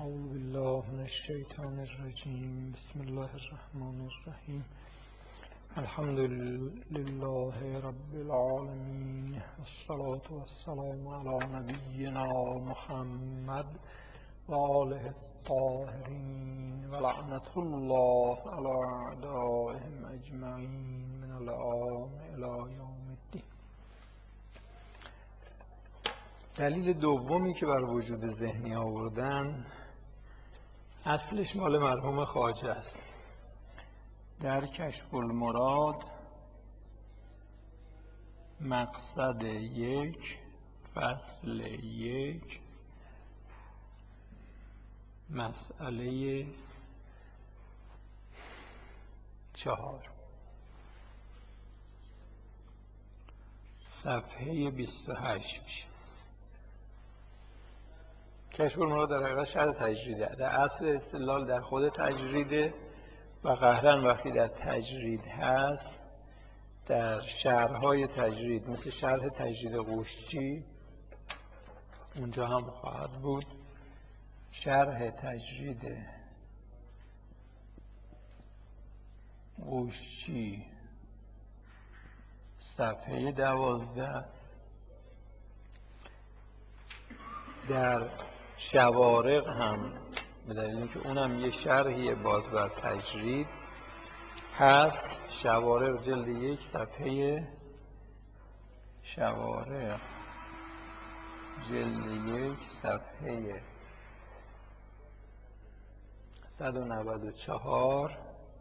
اعوذ بالله من الشیطان الرجیم. بسم الله الرحمن الرحیم. الحمد لله رب العالمین، والصلاة والسلام علی نبینا محمد و آله الطاهرین و لعنة الله علی اعدائهم اجمعین من الآن الی یوم الدین. دلیل دومی که بر وجود ذهنی آوردن اصلش مال مرحوم خواجه است. در کشف المراد مقصد 1 فصل 1 مسئله 4 صفحه 28 میشه. کشف المراد در حقیقت شرح تجریده. در اصل استدلال در خود تجریده و قهرن وقتی در تجرید هست، در شرح‌های تجرید مثل شرح تجرید قوشچی اونجا هم خواهد بود. شرح تجرید قوشچی صفحه 12. در شوارق هم به دلیل اینکه اونم یه شرحیه باز بر تجرید هست. شوارق جلد 1 صفحه 194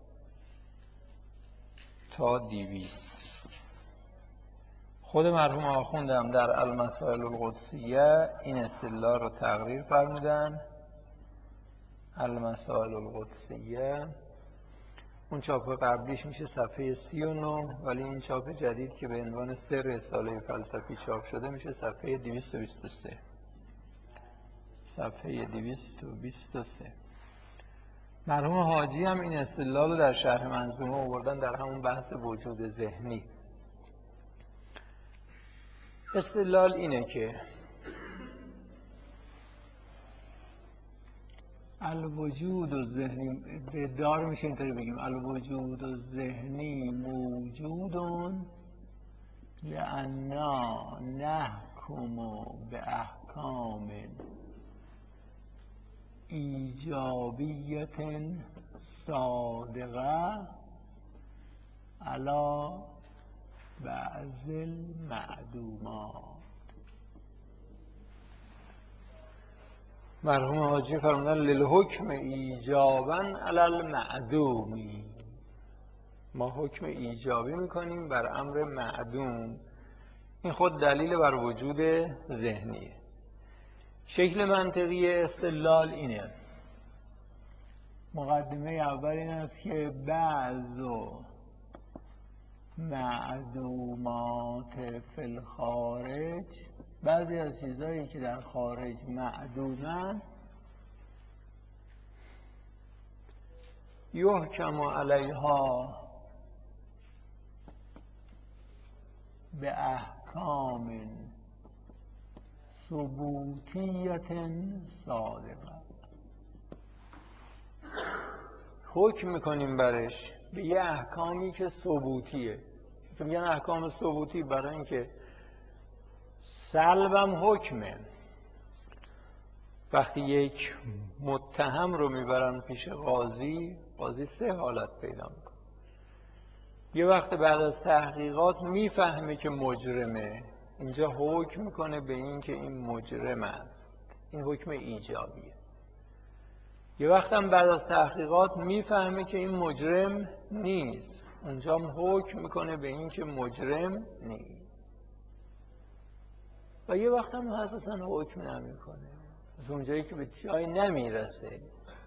تا 200. خود مرحوم آخوندم در المسائل القدسیه این استدلال رو تقریر فرمودن. المسائل القدسیه اون چاپ قبلیش میشه صفحه 39، ولی این چاپ جدید که به عنوان 3 رساله فلسفی چاپ شده میشه صفحه 223. صفحه 223. مرحوم حاجی هم این استدلال رو در شرح منظومه آوردن در همون بحث وجود ذهنی. استدلال اینه که الوجود الذهنی دار میشه اینطوری بگیم الوجود الذهنی موجودون لأننا نحکم به احکام ایجابیت صادقه علی بعض المعدومات. مرحوم حاجی فرمودن للحکم ایجابا علی المعدومی، ما حکم ایجابی میکنیم بر امر معدوم. این خود دلیل بر وجود ذهنیه. شکل منطقی استدلال اینه. مقدمه اول این است که بعض معدومات فی الخارج، بعضی از چیزهایی که در خارج معدومن، یحکم علیها به احکام ثبوتیت صادقه. حکم میکنیم برش به یه احکامی که ثبوتیه. که میگن احکام ثبوتی برای اینکه سلبم حکمه. وقتی یک متهم رو میبرن پیش قاضی، قاضی 3 حالت پیدا میکنه. یه وقت بعد از تحقیقات میفهمه که مجرمه، اینجا حکم میکنه به این که این مجرم است. این حکم ایجابیه. یه وقت هم بعد از تحقیقات میفهمه که این مجرم نیست، اونجا هم حکم میکنه به این که مجرم نیست. و یه وقت هم اساساً حکم نمیکنه، از اونجایی که به جای نمیرسه،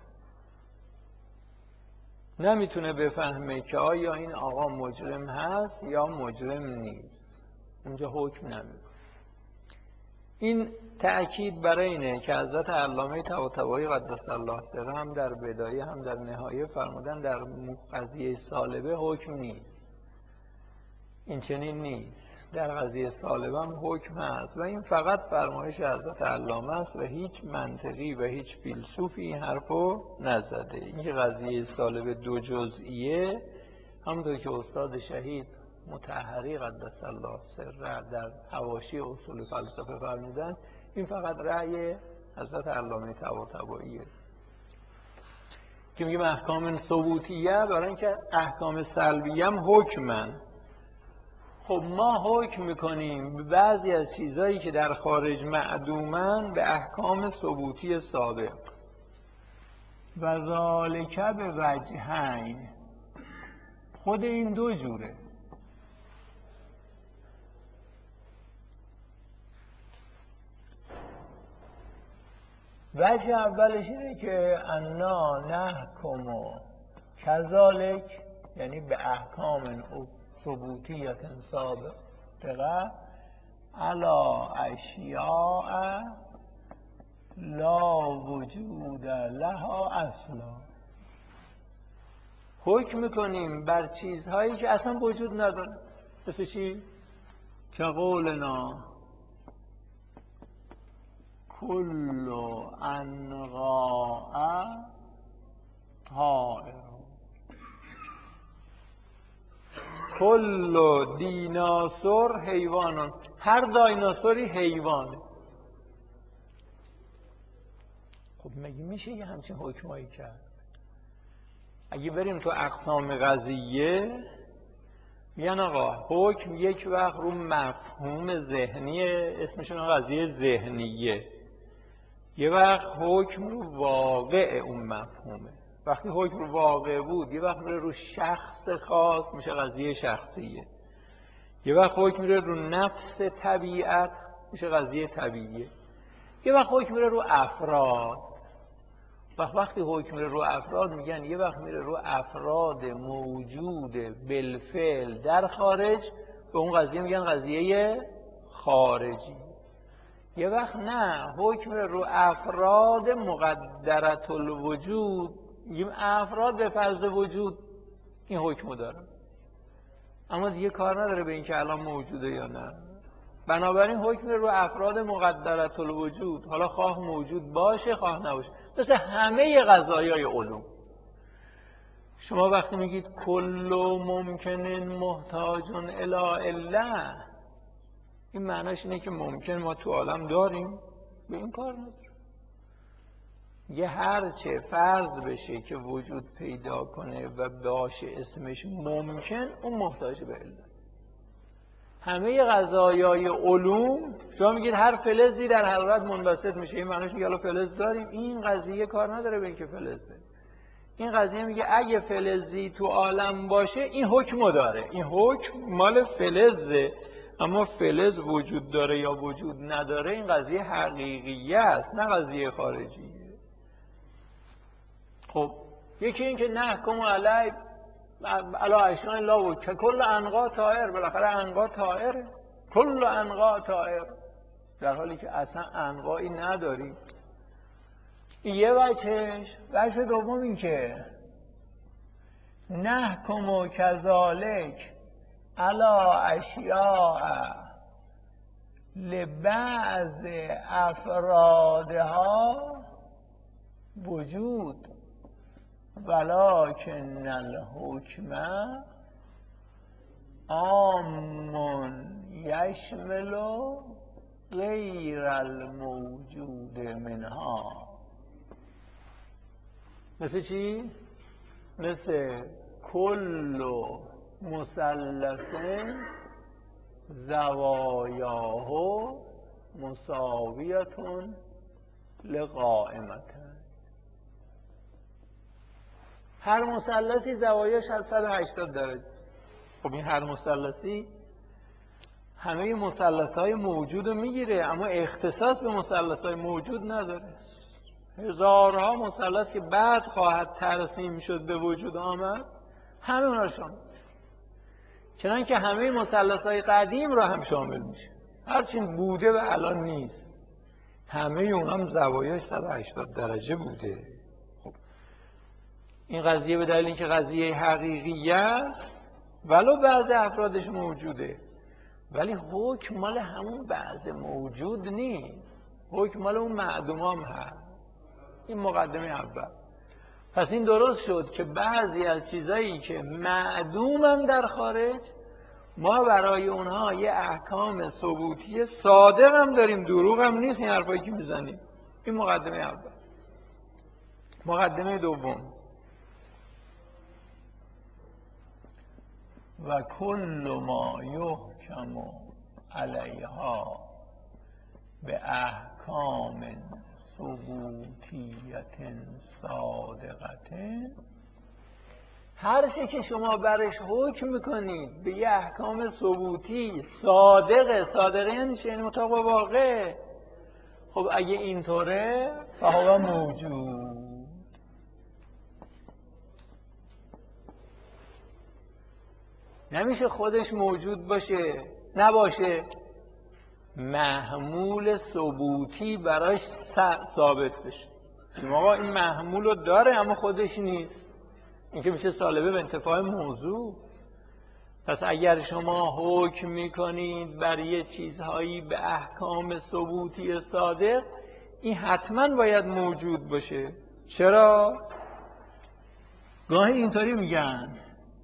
نمیتونه بفهمه که آیا این آقا مجرم هست یا مجرم نیست، اونجا حکم نمیکنه. این تأکید برای اینه که حضرت علامه طباطبایی قدس الله سره هم در بدایه هم در نهایه فرمودن در قضیه سالبه حکم نیست. این چنین نیست. در قضیه سالب هم حکم هست و این فقط فرمایش حضرت علامه است و هیچ منطقی و هیچ فیلسوفی این حرفو نزده. این قضیه سالب دو جزئیه، همونطور که استاد شهید مطهری قدس الله سره در حواشی اصول فلسفه فرمودن، این فقط رأی حضرت علامه طباطباییه که میگه احکام ثبوتیه برای اینکه احکام سلبیه هم حکمن. خب ما حکم میکنیم به بعضی از چیزایی که در خارج معدومن به احکام ثبوتی سابق و ذالک به وجهین. خود این دو جوره. وجه اولش اینه که انا نحکم کذالک، یعنی به احکام ثبوتیت سابقه علی اشیاء لا وجود لها اصلا. حکم میکنیم بر چیزهایی که اصلا وجود نداره. مثل چی؟ که قولنا کل انقاء طائر، کل دیناسور حیوانان، هر دایناسوری حیوانه. خب مگه میشه یه همچین حکمایی کرد؟ اگه بریم تو اقسام قضیه میگن آقا حکم یک وقت رو مفهوم ذهنیه، اسمشون قضیه ذهنیه، یه وقت حکم رو واقع اون مفهومه. وقتی حکم رو واقع بود یه وقت میره رو شخص خاص، میشه قضیه شخصیه. یه وقت حکم میره رو نفس طبیعت، میشه قضیه طبیعیه. یه وقت حکم میره رو افراد. وقتی حکم میره رو افراد میگن یه وقت میره رو افراد موجود بالفعل در خارج، به اون قضیه میگن قضیه خارجی. یه وقت نه، حکم رو افراد مقدرت الوجود، میگیم افراد به فرض وجود این حکمو داره، اما دیگه کار نداره به این که الان موجوده یا نه. بنابراین حکم رو افراد مقدرت الوجود، حالا خواه موجود باشه خواه نباشه، مثل همه قضایای علوم. شما وقتی میگید کل ممکن محتاج الی عله، این معناش اینه که ممکن ما تو عالم داریم؟ به این کار نداره. یه هرچه فرض بشه که وجود پیدا کنه و باشه اسمش ممکن، اون محتاج به علت. همه قضایای علوم شما میگید هر فلزی در حرارت منبسط میشه، این معناش میگه حالا فلز داریم؟ این قضیه کار نداره به این که فلزه. این قضیه میگه اگه فلزی تو عالم باشه این حکمو داره، این حکم مال فلزه، اما فلز وجود داره یا وجود نداره این قضیه حقیقیه است، نه قضیه خارجیه. خب یکی این که نحکم علی اشیاء لا وجود، که کل انقا طائر، بالاخره انقا طائره، کل انقا طائر، در حالی که اصلا انقایی نداریم. یه وجهش. وجه دوم این که نحکم کذالک علی اشیاء لبعض افرادها وجود ولکن الحکم عام یشمل غیر الموجود منها. مثل چی؟ مثل کل مثلث زوایاه مساویتون لقائمتن. هر مثلثی زوایاش 180 درجه. خب این هر مثلثی همه مثلث‌های موجود رو میگیره، اما اختصاص به مثلث‌های موجود نداره. هزارها مثلث که بعد خواهد ترسیم شد به وجود آمد، همه اونها شامل، چنانکه همه مثلث‌های قدیم رو هم شامل میشه. هرچی بوده و الان نیست، همه اون هم زوایاش 180 درجه بوده. خب این قضیه به دلیل اینکه قضیه حقیقی است ولو بعض افرادش موجوده، ولی حکم مال همون بعض موجود نیست، حکم مال اون معدوم هست. این مقدمه اول. پس این درست شد که بعضی از چیزایی که معدومن در خارج، ما برای اونها یه احکام ثبوتی صادق هم داریم، دروغ هم نیست این حرفایی که میزنیم. این مقدمه اول. مقدمه دوم، و کل ما یحکم علیها به احکام ثبوتیت صادقت، هر چی که شما برش حکم میکنید به یه احکام ثبوتی صادقه یعنی چه؟ یعنی مطابق با واقع. خب اگه اینطوره فهو موجود. نمیشه خودش موجود باشه نباشه، محمول ثبوتی براش ثابت بشه. آقا این محمول رو داره اما خودش نیست، این که میشه سالبه به انتفاع موضوع. پس اگر شما حکم میکنید بر یه چیزهایی به احکام ثبوتی صادق، این حتما باید موجود باشه. چرا؟ گاهی اینطوری میگن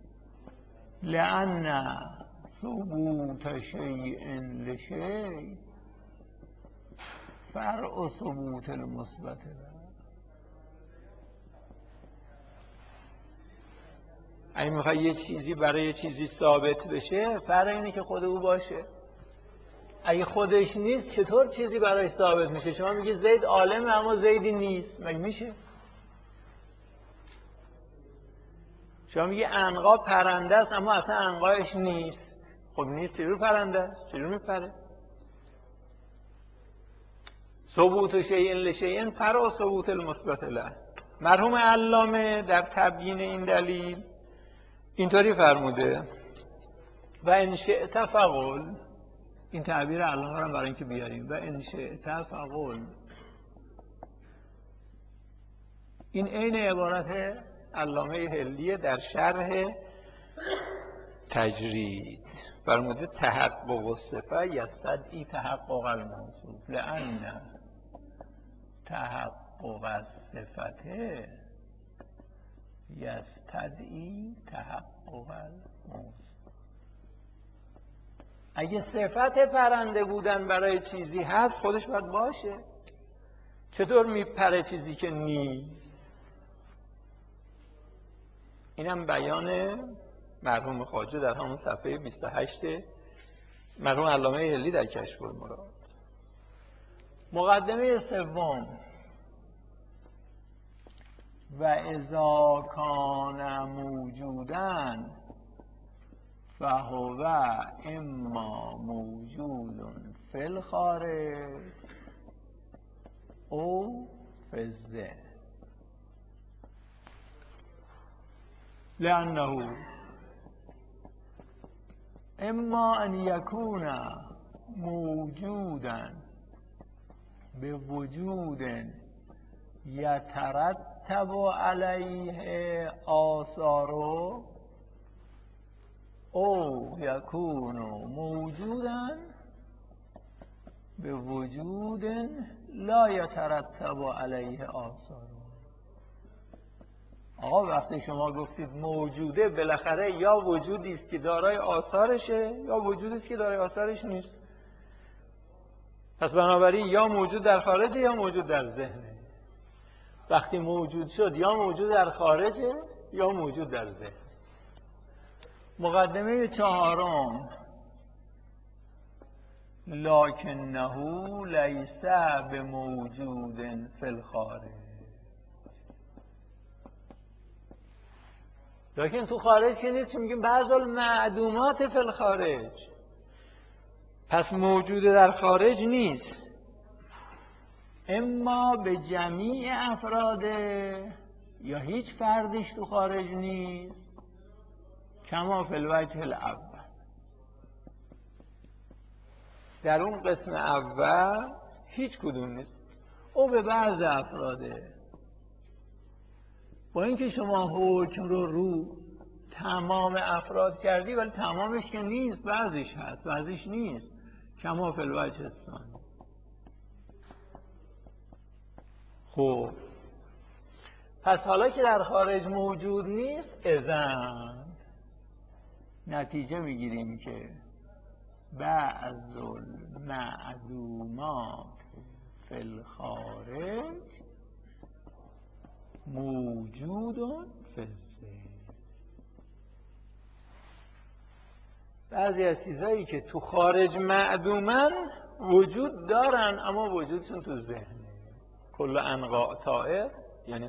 لأن ثبوت شیء لشیء فرع ثبوت المثبت. اگه میخوای یه چیزی برای یه چیزی ثابت بشه، فرع اینه که خود او باشه. اگه خودش نیست چطور چیزی برای ثابت میشه؟ شما میگی زید عالمه اما زیدی نیست، مگه میشه؟ شما میگی عنقا پرنده است اما اصلا عنقایش نیست. خب نیست، چجور پرنده است؟ چجور میپره؟ ثبوت شیء لشیء فرع ثبوت المثبت له. مرحوم علامه در تبیین این دلیل اینطوری فرموده و ان شئت فقل، این تعبیر علامه رو برای اینکه بیاریم، و ان شئت فقل، این عین عبارت علامه حلیه در شرح تجرید. فرموده تحقق الصفه یستدعی تحقق الموصوف لأن تحقق الصفه یستدعی تحقق الموصوف. اگه صفت پرنده بودن برای چیزی هست خودش باید باشه. چطور میپره چیزی که نیست؟ اینم بیان مرحوم خواجه در همون صفحه 28 مرحوم علامه حلی در کشف المراد. مقدمه سوم، و اذا کان موجودا فهو اما موجود فی الخارج او فی الذهن، لأنه اما ان یکون موجودا به وجود یترتب علیه آثار او یکون موجودا به وجود لا یترتب علیه آثار. آقا وقتی شما گفتید موجوده، بالاخره یا وجودی است که دارای آثارشه یا وجودی است که دارای آثارش نیست. پس بنابراین یا موجود در خارجه یا موجود در ذهنه. وقتی موجود شد یا موجود در خارجه یا موجود در ذهن. مقدمه چهارم، لکنه لیس بموجود فی الخارج. لیکن تو خارج که نیست، میگیم بعض المعدومات فی الخارج. پس موجود در خارج نیست، اما به جمیع افراده یا هیچ فردیش تو خارج نیست، کما فی الوجه الاول. در اون قسم اول هیچ کدوم نیست، او به بعض افراده. با اینکه شما حکم رو تمام افراد کردی ولی تمامش که نیست، بعضیش هست بعضیش نیست. کما فی الوجه الثانی. خب پس حالا که در خارج موجود نیست، اذن نتیجه میگیریم که بعض المعدومات فی الخارج موجود فی الذهن. بعضی از چیزهایی که تو خارج معدومن وجود دارن اما وجودشون تو ذهنه. کل انقاء طائر، یعنی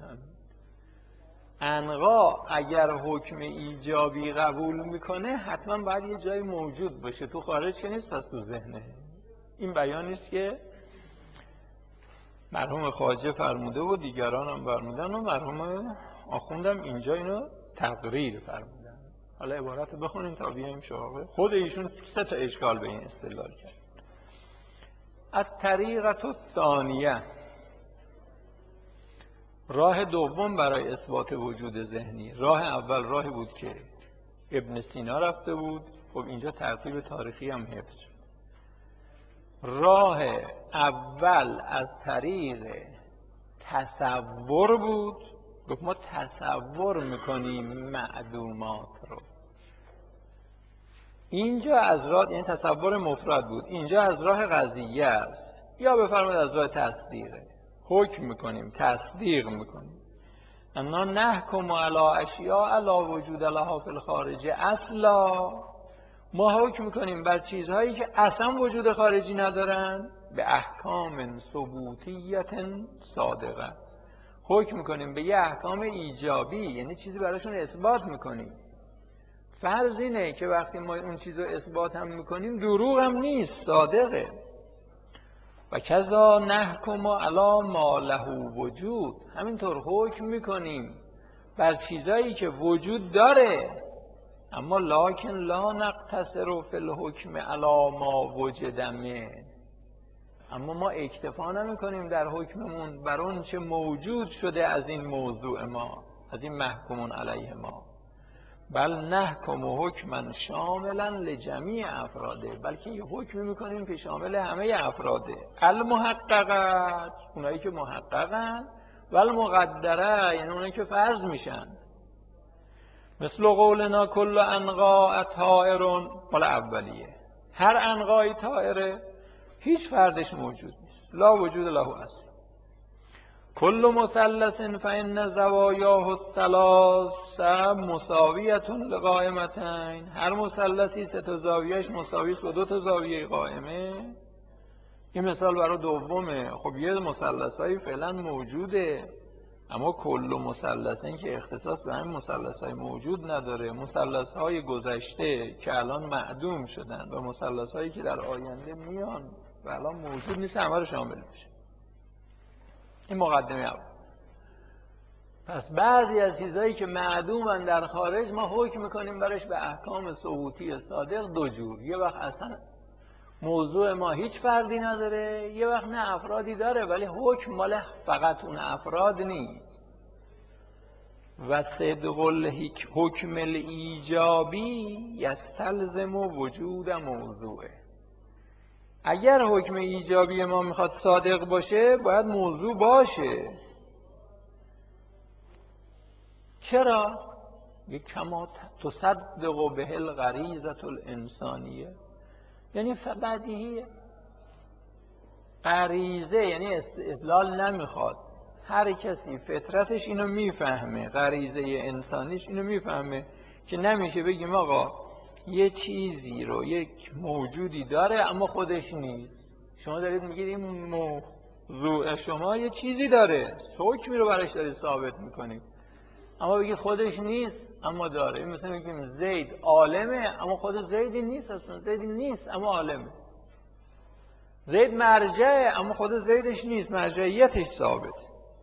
انقاء اگر حکم ایجابی قبول میکنه حتما باید یه جای موجود باشه، تو خارج که نیست، پس تو ذهنه. این بیان نیست که مرحوم خواجه فرموده و دیگران هم فرمودن و مرحوم آخوندم اینجا اینو تقریر فرمودن. حالا عبارت بخونیم تا بیایم شاقه خود ایشون 3 تا اشکال به این استدلال کرد. الطریقة الثانیه، راه دوم برای اثبات وجود ذهنی. راه اول راهی بود که ابن سینا رفته بود، خب اینجا ترتیب تاریخی هم حفظ شد. راه اول از طریق تصور بود، گفت ما تصور میکنیم معدومات رو. اینجا از راه، یعنی تصور مفرد بود، اینجا از راه قضیه است، یا بفرمایید از راه تصدیقه. حکم میکنیم، تصدیق میکنیم. انا نحکم علی اشیاء لا وجود لها فی الخارج اصلا. ما حکم میکنیم بر چیزهایی که اصلا وجود خارجی ندارن به احکام ثبوتیت صادقه. حکم میکنیم به یه احکام ایجابی، یعنی چیزی براشون اثبات میکنیم. فرض اینه که وقتی ما اون چیز رو اثبات هم میکنیم دروغ هم نیست، صادقه. و کذا نحکم علی ما له وجود، همینطور حکم میکنیم بر چیزایی که وجود داره اما لکن لا نقتصر فی الحکم علی ما وجد منه، اما ما اکتفا نمیکنیم در حکممون بر اون چه موجود شده از این موضوع ما، از این محکومون علیه ما. بل نحکم حکما شاملا لجمیع افراده، بلکه یه حکمی میکنیم که شامل همه افراده. المحققات، اونایی که محققن، و المقدره، یعنی اونایی که فرض میشن. مثل قولنا کل انقاء طائر، مال اولیه، هر انقایی طائره، هیچ فردش موجود نیست، لا وجود له اصلا. کل مثلث فإن زوایاه الثلاث مساویة لقائمتین، هر مثلثی 3 تا زاویهش مساوی است با 2 تا زاویه قائمه. این مثال برای دومه. خب یه مثلثایی فعلا موجوده اما کل مثلثین که اختصاص به همین مثلثای موجود نداره. مثلثهای گذشته که الان معدوم شدن و مثلثهایی که در آینده میان و الان موجود نیست همه رو شامل میشه. این مقدمه اول. پس بعضی از چیزایی که معدومن در خارج ما حکم میکنیم برش به احکام ثبوتی صادق 2 جور. یه وقت اصلا موضوع ما هیچ فردی نداره، یه وقت نه افرادی داره ولی حکم مال فقط اون افراد نیست. و صدق الحکم الایجابی یستلزم وجود موضوعه. اگر حکم ایجابی ما میخواد صادق باشه باید موضوع باشه. چرا؟ یک کما تصدق به الغریزة الانسانیه، یعنی بدیهیه. غریزه یعنی استدلال نمیخواد، هر کسی فطرتش اینو میفهمه، غریزه انسانیش اینو میفهمه که نمیشه بگیم آقا یه چیزی رو یک موجودی داره اما خودش نیست. شما دارید میگید این موضوع شما یه چیزی داره، حکمی رو براش دارید ثابت میکنید، اما بگید خودش نیست اما داره. این مثلا میگیم زید عالمه اما خود زیدی نیست، اصلا زیدی نیست اما عالمه. زید مرجعه اما خود زیدش نیست، مرجعیتش ثابت.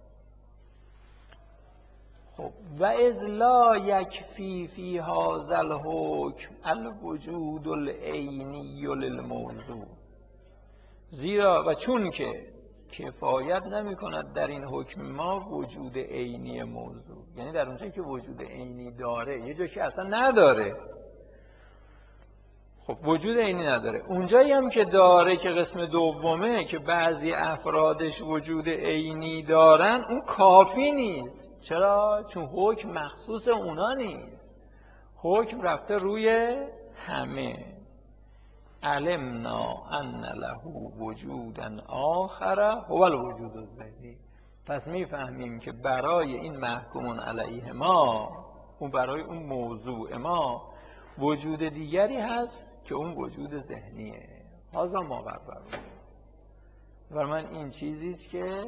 خب و اذ لا یکفی فی هذا الحکم الوجود العینی للموضوع، زیرا و چون که کفایت نمی کند در این حکم ما وجود عینی موضوع، یعنی در اونجایی که وجود عینی داره، یه جایی که اصلا نداره. خب وجود عینی نداره، اونجایی هم که داره که قسم دومه که بعضی افرادش وجود عینی دارن، اون کافی نیست. چرا؟ چون حکم مخصوص اونا نیست، حکم رفته روی همه. علمنا ان له وجودا آخر هو الوجود الذهنی. پس میفهمیم که برای این محکومون علیه ما، اون برای اون موضوع ما وجود دیگری هست که اون وجود ذهنیه. هذا ما قرر. و من این چیزیست که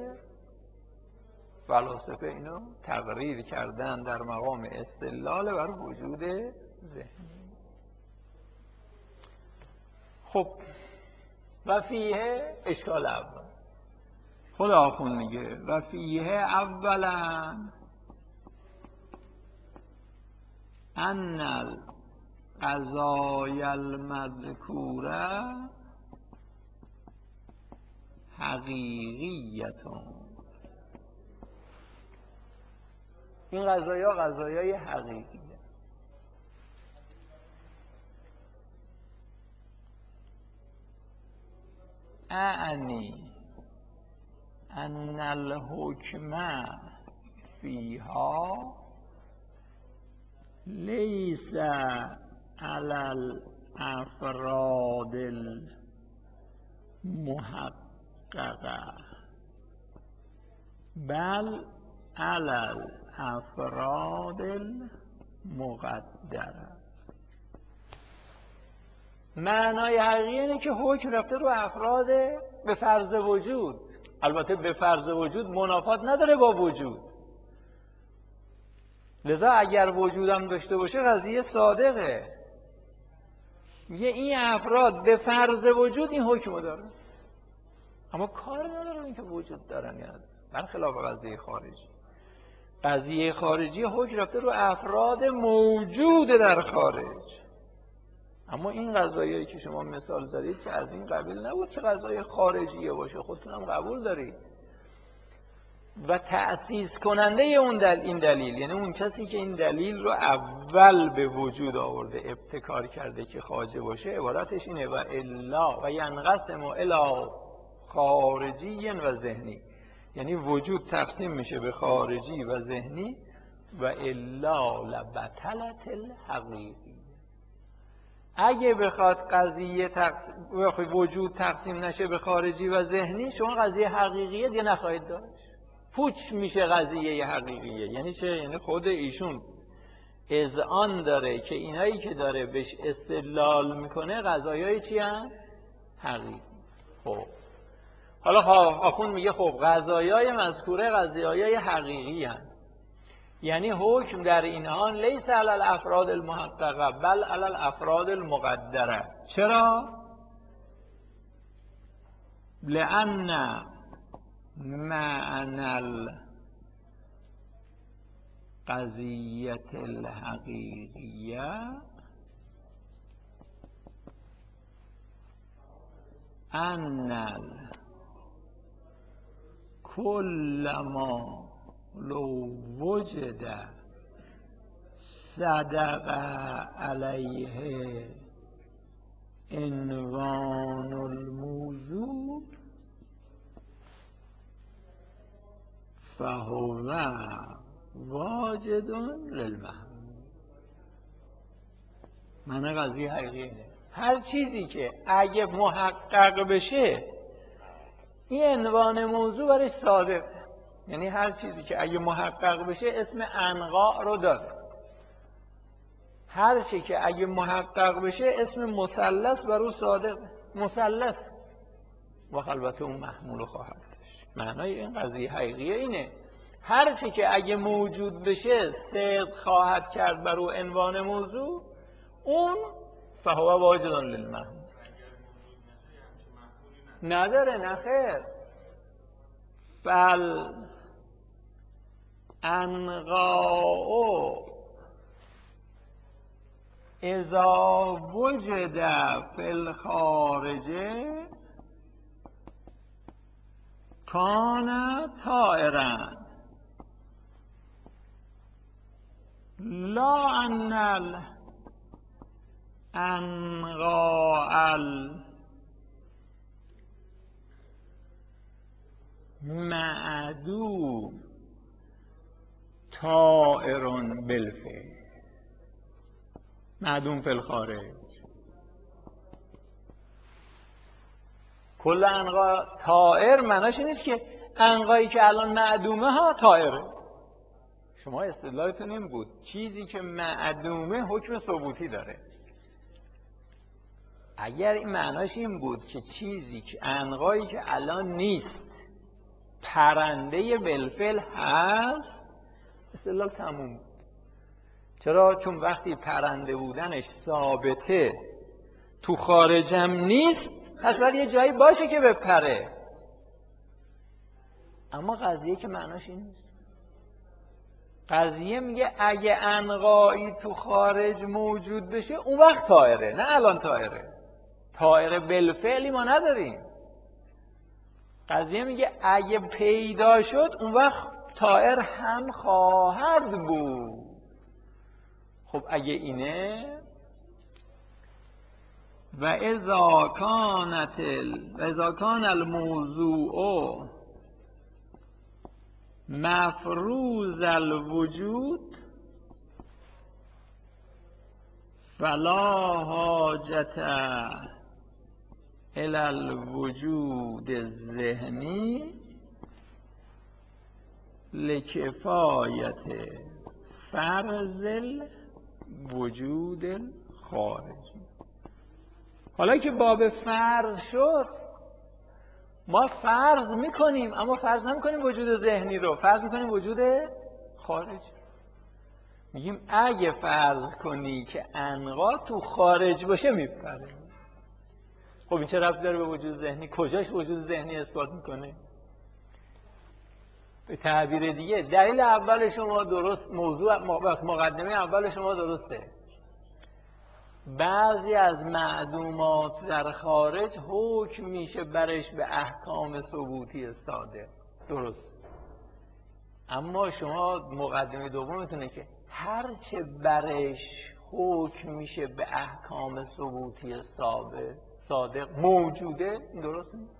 فلاسفه اینو تقریر کردن در مقام استدلال بر وجود ذهنی. خب و فیه اشکال اول، خود آخوند میگه و فیه اولا ان القضای المذکوره حقیقیتون. این قضایا قضایای حقیقیه. اعنی ان الحکم فیها لیس علی الافراد المحققه بل علی الافراد المقدره. معنای حقیقی اینه که حکم رفته رو افراد به فرض وجود. البته به فرض وجود منافات نداره با وجود، لذا اگر وجودم داشته باشه قضیه صادقه. میگه این افراد به فرض وجود این حکم داره، اما کار نداره این که وجود دارن یا نداره. برخلاف قضیه خارجی، قضیه خارجی حکم رفته رو افراد موجود در خارج. اما این قضایایی که شما مثال زدید که از این قبیل نبود که قضای خارجیه باشه، خودتون هم قبول دارید. و تأسیس کننده این دلیل، یعنی اون کسی که این دلیل رو اول به وجود آورده، ابتکار کرده که خواجه باشه، عبارتش اینه و الا و ینقسم الی خارجی و ذهنی. یعنی وجود تقسیم میشه به خارجی و ذهنی. و الا لبطلت الحقیقی. اگه بخواد قضیه وجود تقسیم نشه به خارجی و ذهنی، شما قضیه حقیقیه دیگه نخواهید داشت، پوچ میشه قضیه حقیقیه. یعنی چه؟ یعنی خود ایشون اذعان داره که اینایی که داره بهش استدلال میکنه قضایای چی هست؟ حقیقی. خب حالا آخوند میگه خب قضایای مذکوره قضایای حقیقی هست، یعنی حکم در اینها لیس علی الافراد المحققه بل علی الافراد المقدره. چرا؟ لأن معنی القضیة الحقیقیه ان کل ما لو وجد صدق علیه عنوان الموضوع فهو واجد للمحمول. معنی قضیه حقیقی اینه هر چیزی که اگه محقق بشه این عنوان موضوع برش صادقه. یعنی هر چیزی که اگه محقق بشه اسم انقاع رو داره، هر چی که اگه محقق بشه اسم مثلث بر او صادقه، مثلث و البته اون محمول خواهد داشت. معنای این قضیه حقیقیه اینه هر چی که اگه موجود بشه صدق خواهد کرد بر او عنوان موضوع، اون فهو واجد للمحمول. نداره، نخیر. بل انقاء اذا وجد فی الخارج کان طائرا لا ان الانقاء المعدوم طائر بالفعل معدوم فی الخارج. کل انقا طائر معناش این نیست که انقایی که الان معدومه ها طائره. شما استدلالتون این بود چیزی که معدومه حکم ثبوتی داره. اگر این معناش این بود که چیزی که انقایی که الان نیست پرنده بالفعل هست، استدلال تموم بود. چرا؟ چون وقتی پرنده بودنش ثابته تو خارجم نیست، پس باید یه جایی باشه که بپره. اما قضیه که معناش این نیست. قضیه میگه اگه عنقایی تو خارج موجود بشه اون وقت طائره، نه الان طائره. طائره بالفعلی ما نداریم. قضیه میگه اگه پیدا شد اون وقت طائر هم خواهد بود. خب اگه اینه و اذا کان الموضوع مفروض الوجود فلا حاجت الی الوجود الذهنی لکفایت فرض الوجود الخارجی. حالا که باب فرض شد، ما فرض میکنیم اما فرض نمیکنیم وجود ذهنی رو، فرض میکنیم وجود خارجی. میگیم اگه فرض کنی که عنقا تو خارج باشه میپره. خب این چه ربطی داره به وجود ذهنی؟ کجاش وجود ذهنی اثبات میکنه؟ به تعبیر دیگه دلیل اول شما درست، موضوع مقدمه اول شما درسته. بعضی از معدومات در خارج حکم میشه برش به احکام ثبوتی ساده، درست. اما شما مقدمه دومتونه که هرچه برش حکم میشه به احکام ثبوتی صادق موجوده، این درست نیست.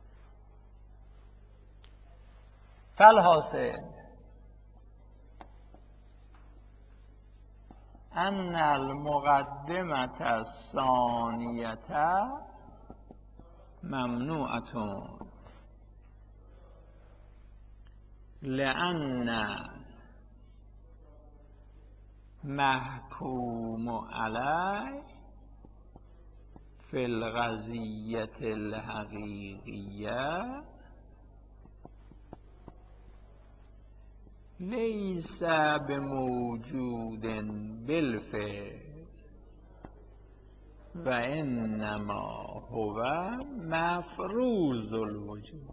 فالحاصل ان المقدمة الثانیة ممنوعة لأن محکوم علیه فی القضیة الحقیقیة لیس بموجود بالفعل و انما هو مفروض الوجود.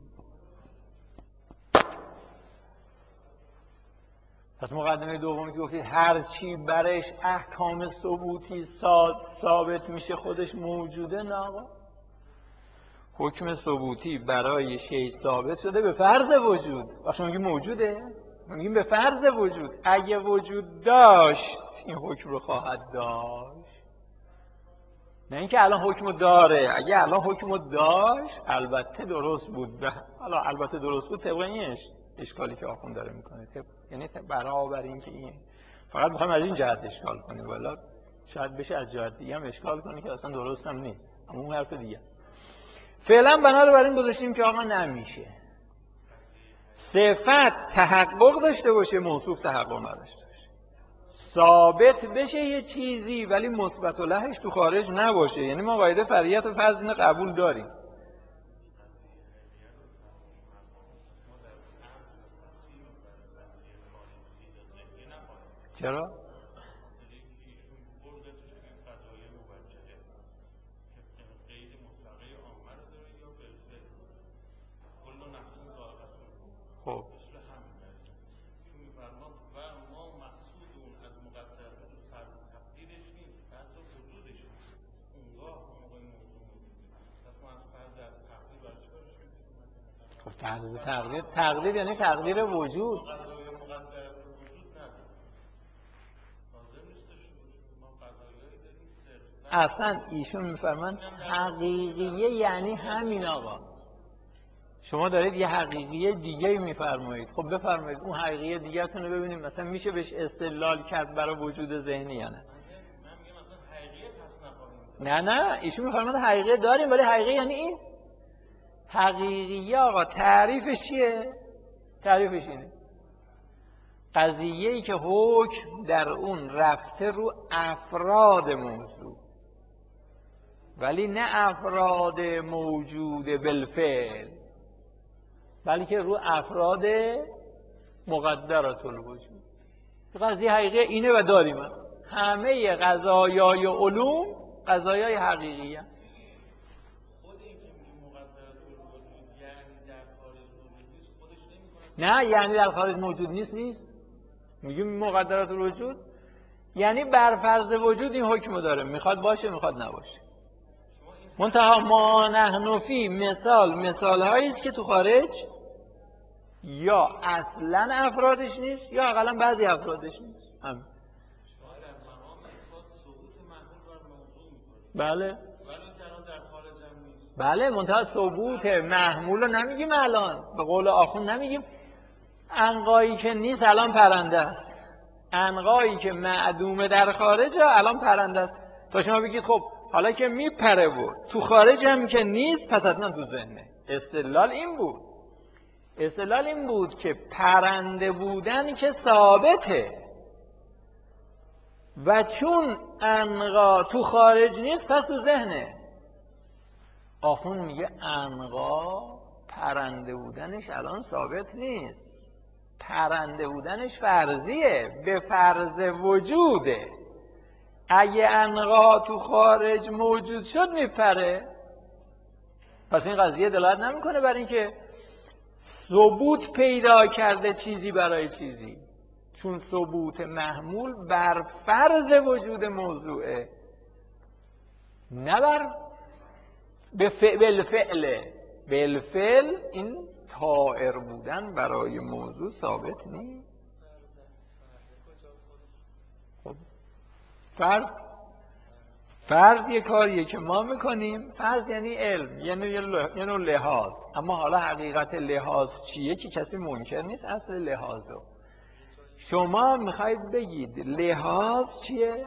پس مقدمه دومی که گفتید هر چی برش احکام ثبوتی ثابت میشه خودش موجوده، نه آقا. حکم ثبوتی برای شیء ثابت شده به فرض وجود. وقتی میگیم موجوده، میگیم به فرض وجود. اگه وجود داشت این حکم رو خواهد داشت، نه اینکه الان حکم رو داره. اگه الان حکم رو داشت البته درست بود. حالا البته درست بود طبق این اشکالی که آخوند داره میکنه، یعنی برابر این که این فقط میخوایم از این جهت اشکال کنیم، ولی شاید بشه از جهت دیگه هم اشکال کنیم که اصلا درست هم نیست، اما اون حرف دیگه. فعلا بنابراین گذاشتیم که آقا نمیشه صفت تحقق داشته باشه موصوف تحقق نداشته باشه، ثابت بشه یه چیزی ولی مثبت لهش تو خارج نباشه. یعنی ما قاعده فرعیت و فرض اینو قبول داریم. چرا؟ خب عرض تقدیر یعنی تقدیر وجود. اصلا ایشون میفرمان حقیقیه یعنی همین آقا. شما دارید یه حقیقیه دیگه میفرمایید، خب بفرمایید اون حقیقیه دیگه تون رو ببینیم مثلا میشه بهش استدلال کرد برای وجود ذهنی یا نه. نه ایشون میفرماد حقیقیه داریم ولی حقیقیه یعنی این حقیقیه آقا. تعریفش چیه؟ تعریفش اینه قضیه‌ای که حکم در اون رفته رو افراد موضوع ولی نه افراد موجود بالفعل، بلکه رو افراد مقدرات الوجود. قضیه حقیقی اینه و داریم. همه قضایای علوم قضایای حقیقی هم. نه یعنی در خارج موجود نیست میگیم مقدرات الوجود یعنی بر فرض وجود این حکم داره، میخواد باشه میخواد نباشه. منتها ما نحن فی مثال هایی است که تو خارج یا اصلا افرادش نیست یا اقلا بعضی افرادش نیست. همین. بله منتها ثبوت محمول رو نمیگیم الان، به قول آخوند نمیگیم عنقایی که نیست الان پرنده است، عنقایی که معدومه در خارج الان پرنده است. تا شما بگید خب حالا که میپره بود تو خارج هم که نیست پس حتما تو ذهنه. استدلال این بود که پرنده بودن که ثابته و چون عنقا تو خارج نیست پس تو ذهنه. آخوند میگه عنقا پرنده بودنش الان ثابت نیست، پرنده بودنش فرضیه، به فرض وجوده. اگه عنقا تو خارج موجود شد میپره. پس این قضیه دلالت نمیکنه بر اینکه ثبوت پیدا کرده چیزی برای چیزی، چون ثبوت محمول بر فرض وجود موضوعه نه بر بالفعل این طائر بودن برای موضوع ثابت نیست. خب فرض یه کاریه که ما میکنیم. فرض یعنی علم، یه نوع لحاظ. اما حالا حقیقت لحاظ چیه که کسی منکر نیست اصل لحاظو. شما میخواید بگید لحاظ چیه؟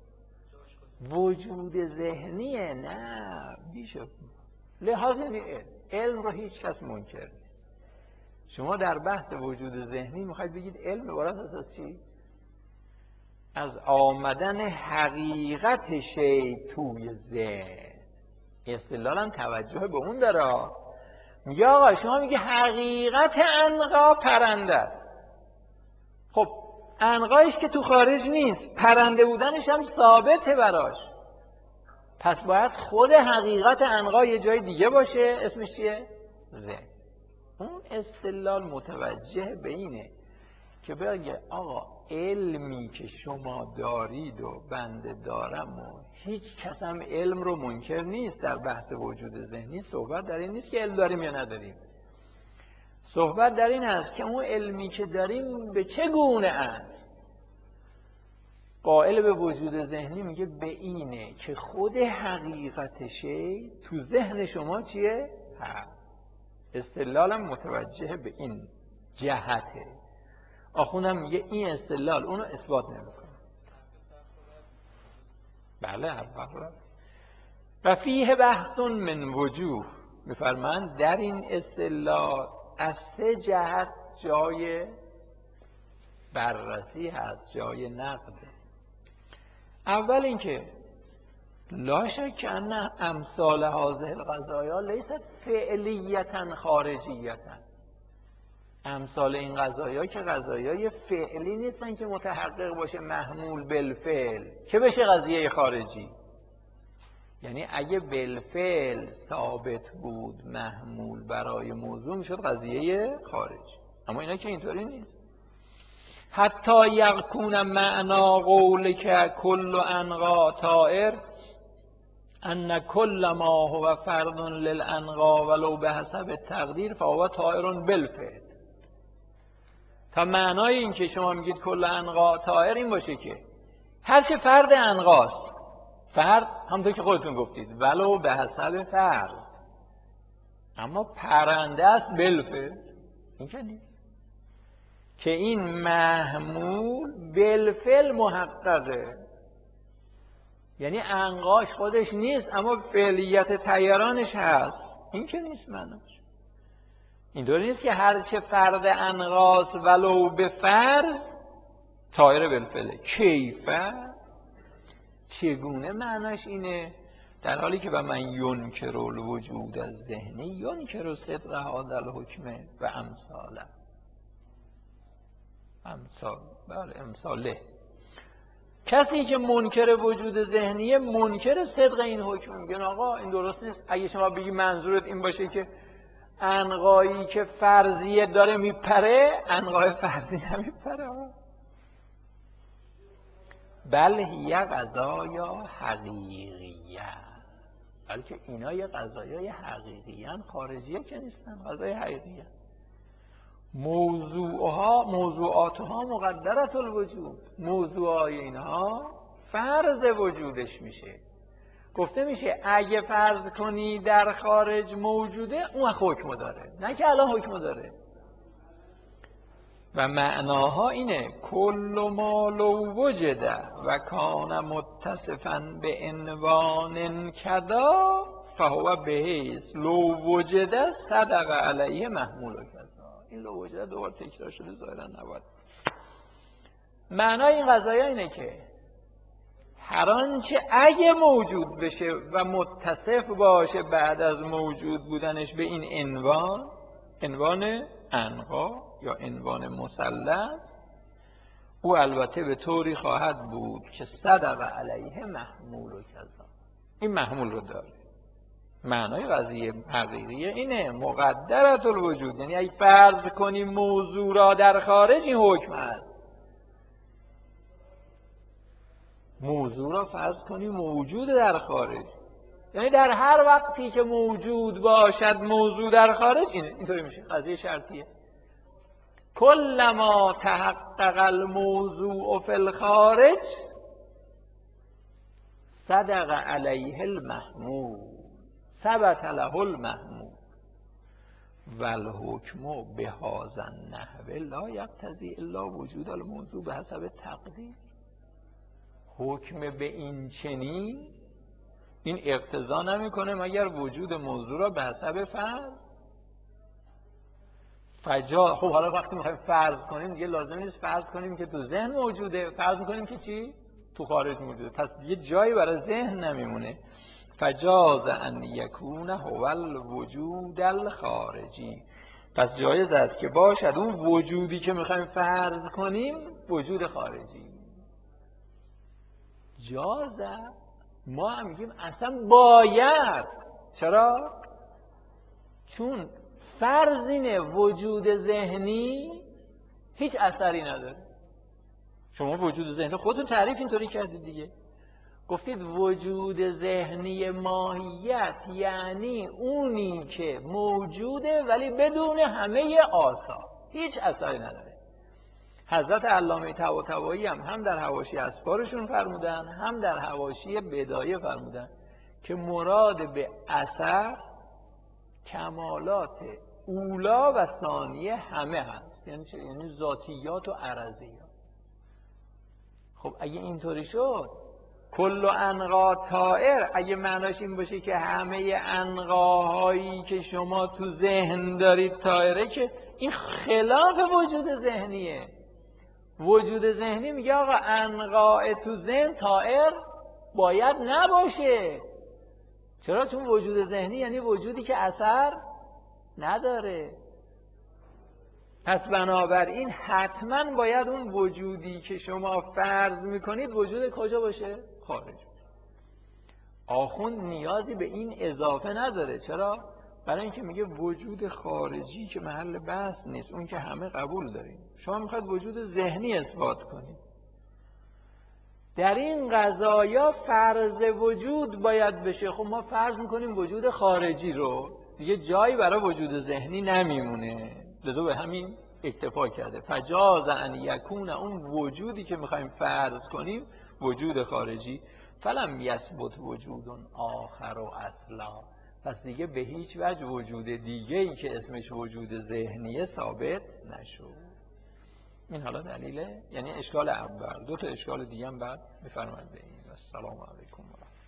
وجود ذهنیه؟ نه بیشو لحاظ یعنی علم رو هیچ کس منکر نیست. شما در بحث وجود ذهنی میخواید بگید علم عبارت از چی؟ از آمدن حقیقت شی توی ذهن. استدلالم توجه به اون داره. میگه آقا شما میگه حقیقت عنقا پرنده است. خب عنقایش که تو خارج نیست، پرنده بودنش هم ثابته براش، پس باید خود حقیقت عنقا یه جای دیگه باشه. اسمش چیه؟ ذهن. اون استدلال متوجه به اینه که بگه آقا علمی که شما دارید و بنده دارم و هیچ کس هم علم رو منکر نیست. در بحث وجود ذهنی صحبت در این نیست که علم داریم یا نداریم، صحبت در این است که اون علمی که داریم به چه گونه است. قائل به وجود ذهنی میگه به اینه که خود حقیقت شی تو ذهن شما چیه؟ استدلالم متوجه به این جهته. آخوندم میگه این استدلال اونو اثبات نمیکنه. بله حرف و فیه بحث من وجوه. میفرمایند در این استدلال از سه جهت جای بررسی هست، جای نقده. اول اینکه لا شک ان امثال هذه القضایا لیست فعلیتا خارجیتا. امثال این قضایا که قضایای فعلی نیستن که متحقق باشه محمول بالفعل که بشه قضیه خارجی. یعنی اگه بالفعل ثابت بود محمول برای موضوع میشد قضیه خارج، اما اینا که اینطوری نیست. حتی یکون معنا قول که کل عنقا طائر، ان کل ما هو فرد للانقا ولو به حسب تقدیر فهو طائر بالفعل. تا معنای این که شما میگید کل انقا طائر این باشه که هرچه فرد انقاست، فرد همونطور که خودتون گفتید ولو به حسب فرض، اما پرنده است بالفعل، این که نیست. که این محمول بالفعل محققه، یعنی انقاش خودش نیست اما فعلیت طیرانش هست، این که نیست معناش. اینطوری نیست که هرچه فرد انقاس ولو به فرض طائر بالفعله. کیفه، چگونه معناش اینه؟ در حالی که به من ینکر الوجود از ذهنی ینکر صدق هذا الحکم و امثاله. امثاله کسی که منکر وجود ذهنیه منکر صدق این حکم. میگن آقا این درست نیست. اگه شما بگی منظورت این باشه که عنقایی که فرضیه داره میپره، عنقای فرضی نمیپره. بل هی قضایا حقیقیه، بلکه اینا یه قضایای حقیقیان، خارجیه که نیستن، قضای حقیقیه. موضوعاتها مقدرت الوجود، موضوعای اینها فرض وجودش میشه. گفته میشه اگه فرض کنی در خارج موجوده اون حکم داره، نه که الان حکم داره. و معناها اینه کل ما لو وجده و کان متصفا به عنوان کدا فهو بهیس لو وجده صدق علیه محمول و کدا. این لو وجده دوبار تکرار شده، ظاهرا نباید. معنای این قضایا اینه که هر آنچه اگه موجود بشه و متصف باشه بعد از موجود بودنش به این عنوان عنقا یا عنوان مثلث، او البته به طوری خواهد بود که صدق علیه محمول و کذا، این محمول رو داره. معنای قضیه حقیقیه اینه مقدرت الوجود، یعنی اگه فرض کنی موضوع را در خارج این حکم هست. موضوع را فرض کنی موجود در خارج، یعنی در هر وقتی که موجود باشد موضوع در خارج، اینطوری میشه، قضیه شرطیه. کلما تحقق الموضوع فی الخارج صدق علیه المحمول ثبت له المحمول و الحکم بهذا النحو لا یقتضی الا وجود الموضوع به حسب تقدیر. حکم به این چنین این اقتضا نمیکنه مگر وجود موضوع را به حسب فرض. خب حالا وقتی میخوایم فرض کنیم دیگه لازم نیست فرض کنیم که تو ذهن موجوده، فرض میکنیم که چی؟ تو خارج موجوده، پس دیگه جایی برای ذهن نمیمونه. فجاز ان یکون هو الوجود الخارجی، پس جایز است که باشد اون وجودی که میخوایم فرض کنیم وجود خارجی. جازه، ما هم میگیم اصلا باید. چرا؟ چون فرضین وجود ذهنی هیچ اثری نداره. شما وجود ذهنی خودتون تعریف اینطوری کردید دیگه، گفتید وجود ذهنی ماهیت یعنی اونی که موجوده ولی بدون همه آثار، هیچ اثری نداره. حضرت علامه طباطبایی هم در حواشی اسفارشون فرمودن، هم در حواشی بدایه فرمودن که مراد به اثر کمالات اولا و ثانیه همه هست، یعنی ذاتیات و عرضیات. خب اگه اینطوری شد کل عنقا طائر، اگه معناش این باشه که همه عنقاهایی که شما تو ذهن دارید طائره، که این خلاف وجود ذهنیه. وجود ذهنی میگه آقا عنقا تو ذهن طائر باید نباشه. چرا؟ چون وجود ذهنی یعنی وجودی که اثر نداره. پس بنابراین حتما باید اون وجودی که شما فرض میکنید وجود کجا باشه؟ خارج. آخوند نیازی به این اضافه نداره. چرا؟ برای اینکه میگه وجود خارجی که محل بحث نیست، اون که همه قبول داریم. شما میخواید وجود ذهنی اثبات کنید، در این قضایا فرض وجود باید بشه. خب ما فرض میکنیم وجود خارجی رو، دیگه جایی برای وجود ذهنی نمیمونه، لذا به همین اکتفا کرده. فجاز ان یکون، اون وجودی که میخوایم فرض کنیم وجود خارجی. فلم یثبت وجود آخر و اصلا، پس دیگه به هیچ وجه وجود دیگه ای که اسمش وجود ذهنیه ثابت نشد. این حالا دلیله، یعنی اشکال اول. دو تا اشکال دیگه هم بعد میفرماید به این. السلام علیکم.